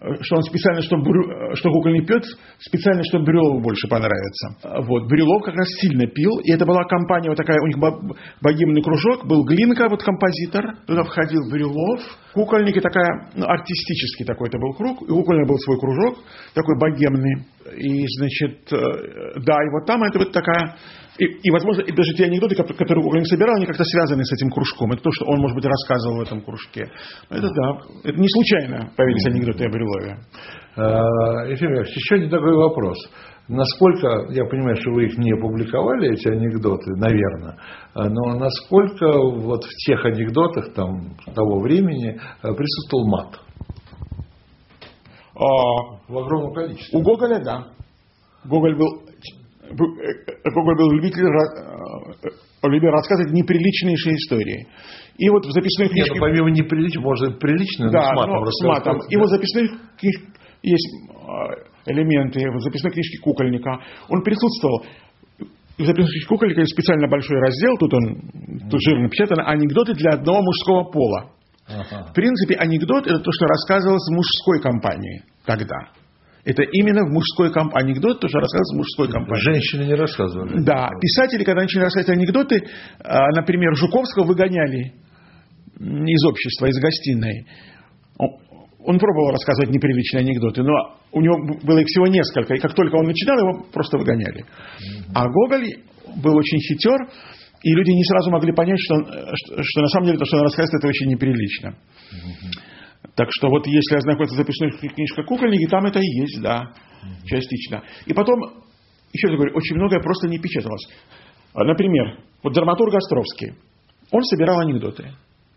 что он специально, чтобы, что кукольный пес, специально, чтобы Брюлову больше понравится. Вот. Брюлов как раз сильно пил, и это была компания вот такая, у них богемный кружок, был Глинка, вот композитор, туда входил Брюлов, кукольник, и такая, ну, артистический такой это был круг, и кукольный был свой кружок, такой богемный, и, значит, да, и вот там это вот такая... И, и, возможно, и даже те анекдоты, которые Кукольник собирал, они как-то связаны с этим кружком. Это то, что он, может быть, рассказывал в этом кружке. Это да. Это не случайно появились анекдоты о Брюлове. Ефим Ильич, еще один такой вопрос. Насколько, я понимаю, что вы их не опубликовали, эти анекдоты, наверное, но насколько вот в тех анекдотах там, того времени присутствовал мат? А, в огромном количестве. У Гоголя, да. Гоголь был... Гоголь был любитель, любил рассказывать неприличнейшие истории. И вот в записной книжке... Нет, ну, помимо неприличных, может, прилично, да, но с матом но с матом. Да. И вот в записной книжке есть элементы, в записной книжке Кукольника. Он присутствовал. В записной книжке Кукольника есть специально большой раздел, тут он тут жирно напечатано, анекдоты для одного мужского пола. Ага. В принципе, анекдот — это то, что рассказывалось в мужской компании тогда. Это именно в мужской компании. Анекдот тоже рассказывается в мужской компании. Женщины не рассказывали. Да. Писатели, когда начали рассказывать анекдоты, например, Жуковского выгоняли из общества, из гостиной. Он пробовал рассказывать неприличные анекдоты, но у него было их всего несколько. И как только он начинал, его просто выгоняли. А Гоголь был очень хитер, и люди не сразу могли понять, что, он, что, что на самом деле то, что он рассказывает, это очень неприлично. Так что вот если ознакомиться с записной книжкой Кукольники, там это и есть, да, частично. И потом, еще раз говорю, очень многое просто не печаталось. Например, вот драматург Островский, он собирал анекдоты.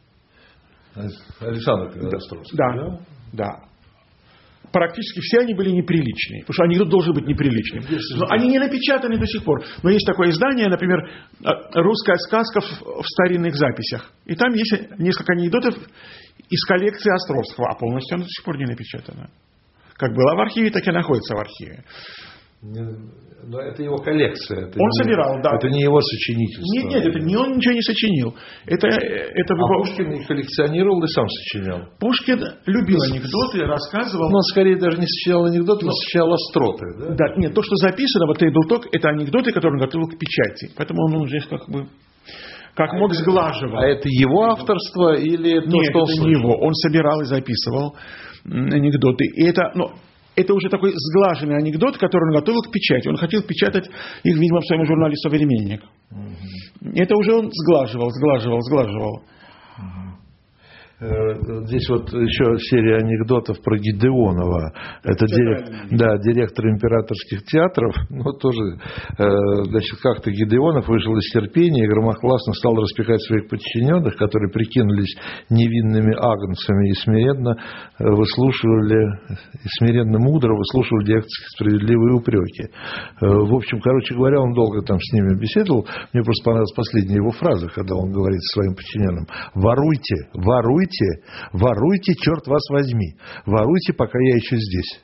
Александр Островский. Да, да, да. Практически все они были неприличные, потому что анекдот должен быть неприличным. Но они не напечатаны до сих пор. Но есть такое издание, например, «Русская сказка в старинных записях». И там есть несколько анекдотов из коллекции Островского, а полностью оно до сих пор не напечатано. Как было в архиве, так и находится в архиве. Но это его коллекция. Это он не, собирал, да. Это не его сочинительство. Нет, нет, это не он ничего не сочинил. Это, это а было... Пушкин их коллекционировал и сам сочинял. Пушкин любил анекдоты, рассказывал. Но он скорее даже не сочинял анекдоты, но сочинял остроты. Да? Да, нет, то, что записано, вот Тейблток, это анекдоты, которые он готовил к печати. Поэтому он уже как бы... Как а мог, это, сглаживал. А это его авторство или то, нет, что он это слышал? не его. Он собирал и записывал анекдоты. И это... Ну, это уже такой сглаженный анекдот, который он готовил к печати. Он хотел печатать их, видимо, в своем журнале «Современник». Угу. Это уже он сглаживал, сглаживал, сглаживал. Угу. Здесь вот еще серия анекдотов про Гидеонова. Это директор, да, директор императорских театров. Ну, тоже, значит, как-то Гидеонов вышел из терпения и громогласно стал распекать своих подчиненных, которые прикинулись невинными агнцами и смиренно выслушивали, и смиренно мудро выслушивали дьяконские справедливые упреки. В общем, короче говоря, он долго там с ними беседовал. Мне просто понравилась последняя его фраза, когда он говорит своим подчиненным: «Воруйте, воруйте, воруйте, черт вас возьми. Воруйте, пока я еще здесь».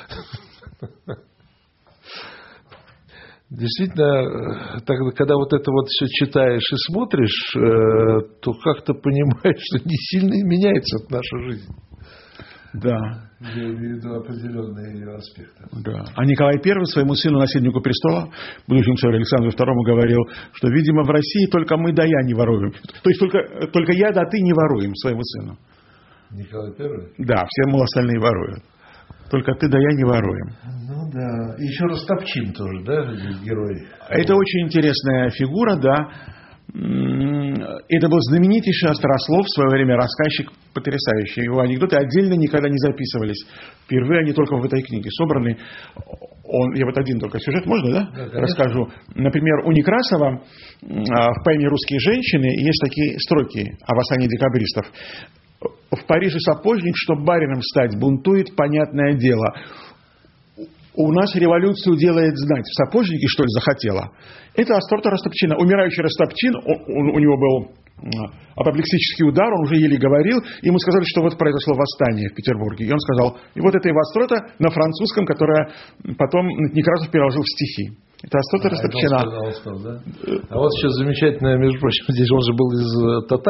Действительно, когда вот это вот все читаешь и смотришь, то как-то понимаешь, что не сильно меняется наша жизнь. Да. Я имею в виду определенные ее аспекты. Да. А Николай Первый своему сыну, наследнику престола, будущему царю Александру Второму, говорил, что, видимо, в России только мы да я не воруем. То есть только, только я да ты не воруем своему сыну. Николай Первый? Да, все, мол, остальные воруют. Только ты да я не воруем. Ну да. И еще Растопчин тоже, да, герой? Это очень интересная фигура, да. Это был знаменитейший острослов в свое время, рассказчик потрясающий. Его анекдоты отдельно никогда не записывались. Впервые они только в этой книге собраны. Он, я вот один только сюжет, можно, да? Да, расскажу. Например, у Некрасова в поэме «Русские женщины» есть такие строки о восстании декабристов. «В Париже сапожник, чтоб барином стать, бунтует, понятное дело. У нас революцию делает знать. В сапожнике, что ли, захотела?» Это острота Растопчина. Умирающий Растопчин, он, у него был апоплексический удар, он уже еле говорил. Ему сказали, что вот произошло восстание в Петербурге. И он сказал, и вот это его острота на французском, которая потом Некрасов переложил в стихи. Это острота а, Растопчина. Это он сказал, да? А вот сейчас замечательное, между прочим, здесь он же был из татар.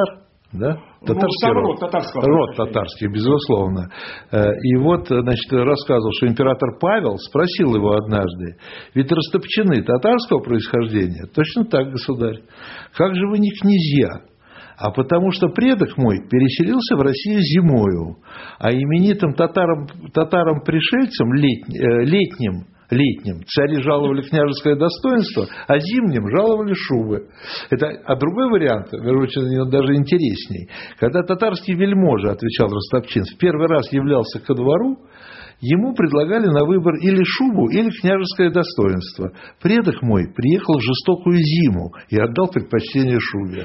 Да? Татарский ну, сам род, род татарского. Род татарский, безусловно. И вот, значит, рассказывал, что император Павел спросил его однажды: ведь растопчены татарского происхождения? Точно так, государь. Как же вы не князья? А потому что предок мой переселился в Россию зимою, а именитым татарам, татарам-пришельцам летним, летним Летним цари жаловали княжеское достоинство, а зимним жаловали шубы. Это, а другой вариант, очень даже интересней. Когда татарский вельможа, отвечал Растопчин, в первый раз являлся ко двору, ему предлагали на выбор или шубу, или княжеское достоинство. Предок мой приехал в жестокую зиму и отдал предпочтение шубе.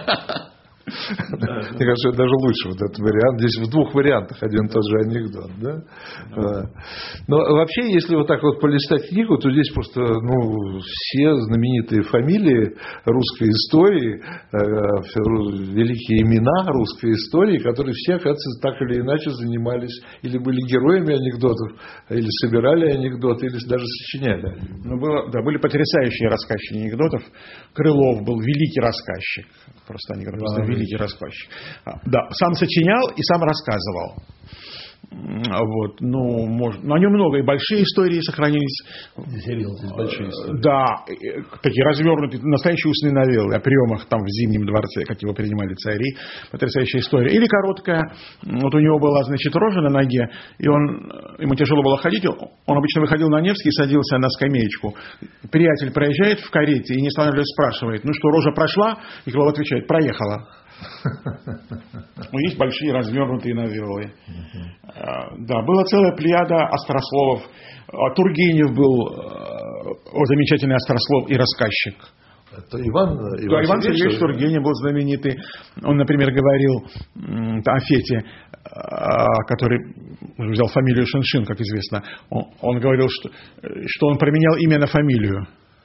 Мне кажется, это даже лучше, вот этот вариант. Здесь в двух вариантах один и тот же анекдот. Да? Да. Но вообще, если вот так вот полистать книгу, то здесь просто ну, все знаменитые фамилии русской истории, э, великие имена русской истории, которые все, оказывается, так или иначе занимались, или были героями анекдотов, или собирали анекдоты, или даже сочиняли. Ну, было, да, были потрясающие рассказчики анекдотов. Крылов был великий рассказчик. Просто анекдот, просто великий. Великий рассказчик. Да, сам сочинял и сам рассказывал. Вот, ну, может, но о нем много, и большие истории сохранились. Здесь большие истории. Да, такие развернутые, настоящие устные новеллы о приемах там в Зимнем дворце, как его принимали цари. Потрясающая история. Или короткая. Вот у него была, значит, рожа на ноге, и он, ему тяжело было ходить. Он обычно выходил на Невский, садился на скамеечку. Приятель проезжает в карете и, не останавливаясь, спрашивает: ну что, рожа прошла? И Крылов отвечает: проехала. Ну, есть большие развернутые новеллы. Да, была целая плеяда острословов. Тургенев был о, замечательный острослов и рассказчик. Это Иван, Иван, да, Иван Сергеевич Тургенев был знаменитый. Он, например, говорил о Фете, который взял фамилию Шиншин, как известно. Он, он говорил, что, что он променял имя на фамилию.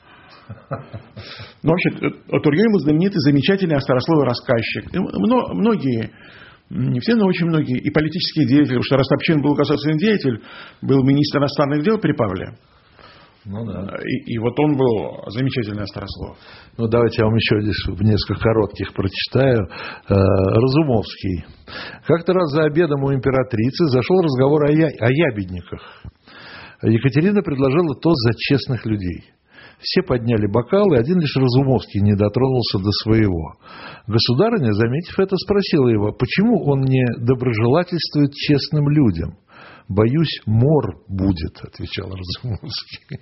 Ну, вообще, Тургенев был знаменитый, замечательный острословый рассказчик. И многие, не все, но очень многие, и политические деятели, потому что Растопчин был государственный деятель, был министр иностранных дел при Павле. Ну, да. и, и вот он был замечательный острослов. Ну, давайте я вам еще здесь в несколько коротких прочитаю. Разумовский. Как-то раз за обедом у императрицы зашел разговор о, я... о ябедниках. Екатерина предложила тост за честных людей. Все подняли бокалы, один лишь Разумовский не дотронулся до своего. Государыня, заметив это, спросила его, почему он не доброжелательствует честным людям. «Боюсь, мор будет», — отвечал Разумовский.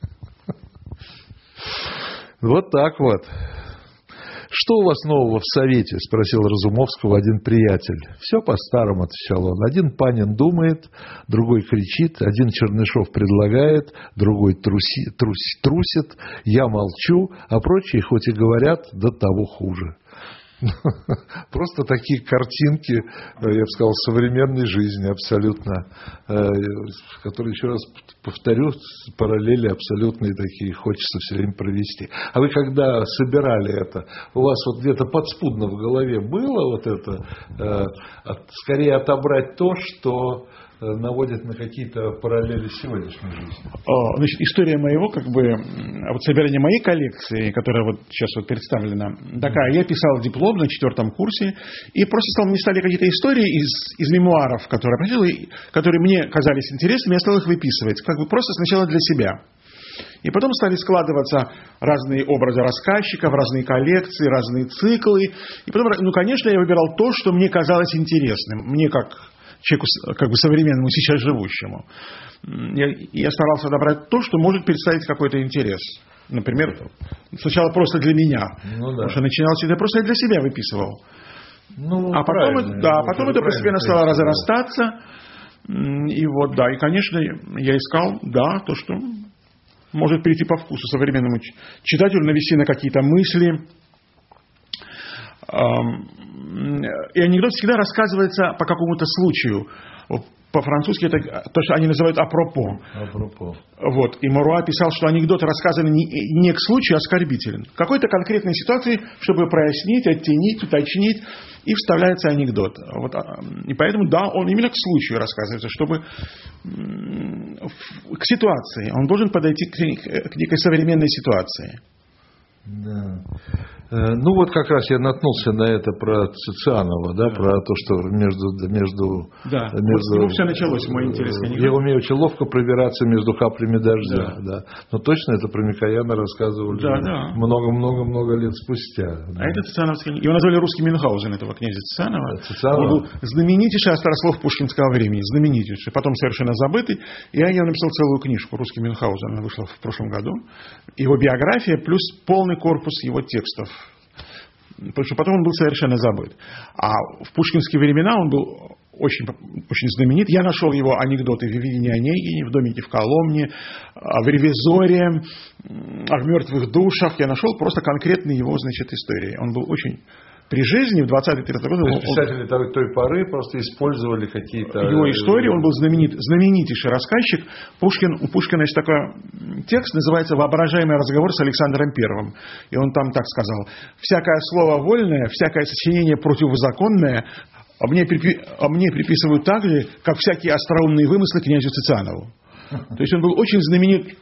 Вот так вот. «Что у вас нового в Совете?» — спросил Разумовского один приятель. «Все по-старому», — отвечал он. «Один Панин думает, другой кричит, один Чернышов предлагает, другой труси, трус, трусит, я молчу, а прочие хоть и говорят, до того хуже». Просто такие картинки, я бы сказал, современной жизни абсолютно, которые, еще раз повторю, параллели абсолютные такие, хочется все время провести. А вы когда собирали это, у вас вот где-то подспудно в голове было вот это, скорее отобрать то, что наводит на какие-то параллели сегодняшней жизни? Значит, история моего, как бы, вот собирания моей коллекции, которая вот сейчас вот представлена, такая. Я писал диплом на четвертом курсе, и просто стал, мне стали какие-то истории из, из мемуаров, которые я прочитал, которые мне казались интересными, я стал их выписывать, как бы просто сначала для себя. И потом стали складываться разные образы рассказчиков, разные коллекции, разные циклы. И потом, ну, конечно, я выбирал то, что мне казалось интересным. Мне как человеку, как бы современному, сейчас живущему. Я, я старался добрать то, что может представить какой-то интерес. Например, сначала просто для меня. Ну, да. Потому что начинал всегда просто я для себя выписывал. Ну, а потом, да, потом это постепенно стало разрастаться. И вот, да, и, конечно, я искал, да, то, что может прийти по вкусу современному читателю, навести на какие-то мысли. И анекдот всегда рассказывается по какому-то случаю. По-французски это то, что они называют апропо. Апропо. Вот. И Муруа писал, что анекдот рассказан не, не к случаю, а оскорбителен. В какой-то конкретной ситуации, чтобы прояснить, оттенить, уточнить, и вставляется анекдот. Вот. И поэтому, да, он именно к случаю рассказывается, чтобы к ситуации. Он должен подойти к некой современной ситуации. Да. Ну вот как раз я наткнулся на это про Цицианова, да, да. про то, что между... между, да, между вот с него все началось, мой интерес. Я умею очень ловко пробираться между каплями дождя. Да. Да. Но точно это про Микояна рассказывали много-много-много лет спустя. А да. это Цицановский... Его назвали русский Мюнхгаузен, этого князя Цицанова. Цицанов. Он был знаменитейший острослов пушкинского времени, знаменитейший, потом совершенно забытый. Я о нем написал целую книжку, «Русский Мюнхгаузен», она вышла в прошлом году. Его биография плюс полный корпус его текстов. Потому что потом он был совершенно забыт. А в пушкинские времена он был очень, очень знаменит. Я нашел его анекдоты в «Евгении Онегине», в «Домике в Коломне», в «Ревизоре», в «Мертвых душах». Я нашел просто конкретные его, значит, истории. Он был очень... При жизни в двадцатые-тридцатые годы... То есть писатели он, той поры просто использовали какие-то... Его истории, он был знаменит, знаменитейший рассказчик. Пушкин, у Пушкина есть такой текст, называется «Воображаемый разговор с Александром Первым». И он там так сказал: «Всякое слово вольное, всякое сочинение противозаконное а мне, припи, а мне приписывают так же, как всякие остроумные вымыслы князю Цицанову». То есть он был очень знаменит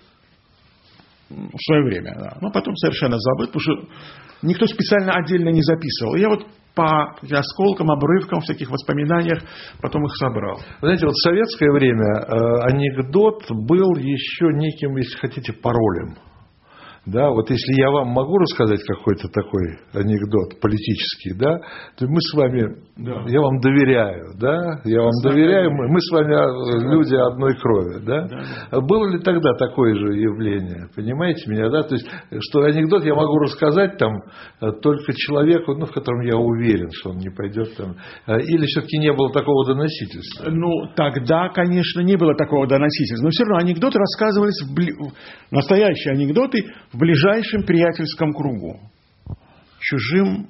в свое время, да. Но потом совершенно забыт, потому что никто специально отдельно не записывал. Я вот по осколкам, обрывкам, всяких воспоминаниях потом их собрал. Вы знаете, вот в советское время э, анекдот был еще неким, если хотите, паролем. Да, вот если я вам могу рассказать какой-то такой анекдот политический, да, то мы с вами, да. я вам доверяю, да, я вам Знаю, доверяю, мы, мы с вами люди одной крови, да? Да, да. Было ли тогда такое же явление, понимаете меня, да, то есть, что анекдот я могу рассказать там только человеку, ну, в котором я уверен, что он не пойдет там, или все-таки не было такого доносительства? Ну, тогда, конечно, не было такого доносительства, но все равно анекдоты рассказывались, в бли... настоящие анекдоты, в ближайшем приятельском кругу. Чужим,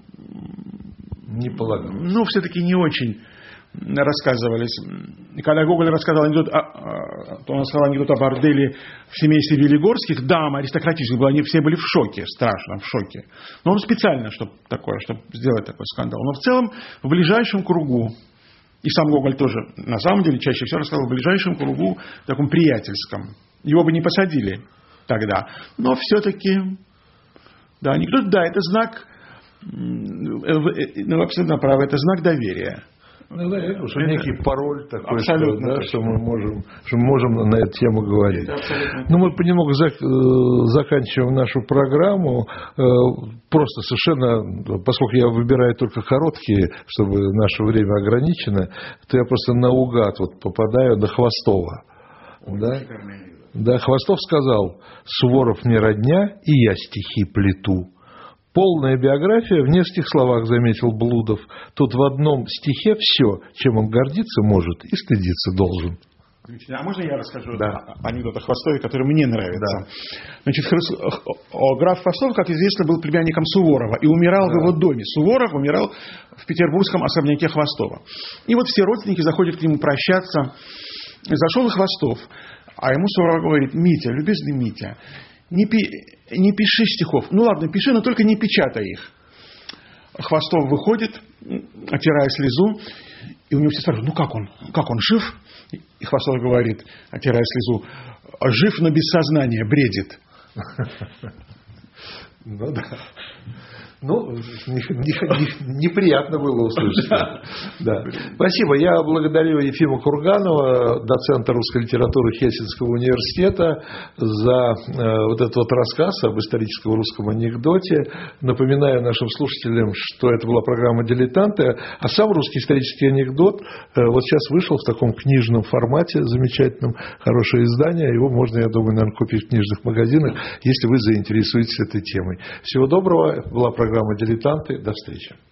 не полагаю. Ну, все-таки не очень рассказывались. И когда Гоголь рассказал анекдот, то он рассказал анекдот о борделе в семействе Велигорских, дам аристократических, они все были в шоке, страшно в шоке. Но он специально, чтобы такое, чтобы сделать такой скандал. Но в целом в ближайшем кругу, и сам Гоголь тоже, на самом деле, чаще всего рассказал в ближайшем кругу, таком приятельском. Его бы не посадили тогда. Но все-таки, да, анекдот, да, это знак, ну, абсолютно правы, это знак доверия. Ну, да, это уже некий пароль такой, что, да, что, мы можем, что мы можем на эту тему говорить. Но мы понемногу зак, заканчиваем нашу программу. Просто совершенно, поскольку я выбираю только короткие, чтобы наше время ограничено, то я просто наугад вот попадаю на Хвостова. Ой, да? Да, Хвостов сказал: «Суворов не родня, и я стихи плету». Полная биография в нескольких словах, заметил Блудов. Тут в одном стихе все, чем он гордиться может и стыдиться должен. А можно я расскажу да. анекдот о Хвостове, который мне нравится? Да. Значит, граф Хвостов, как известно, был племянником Суворова и умирал да. в его доме. Суворов умирал в петербургском особняке Хвостова. И вот все родственники заходят к нему прощаться. Зашел и Хвостов. А ему Суворов говорит: «Митя, любезный Митя, не, пи, не пиши стихов. Ну ладно, пиши, но только не печатай их». Хвостов выходит, отирая слезу, и у него все спрашивают: «Ну как он? Как он, жив?» И Хвостов говорит, отирая слезу: «Жив, но без сознания, бредит». Ну да. Ну, неприятно было услышать. Да. Спасибо. Я благодарю Ефима Курганова, доцента русской литературы Хельсинского университета, за вот этот вот рассказ об историческом русском анекдоте. Напоминаю нашим слушателям, что это была программа «Дилетанты», а сам русский исторический анекдот вот сейчас вышел в таком книжном формате, замечательном, хорошее издание. Его можно, я думаю, наверное, купить в книжных магазинах, если вы заинтересуетесь этой темой. Всего доброго. Была программа «Дилетанты». До встречи.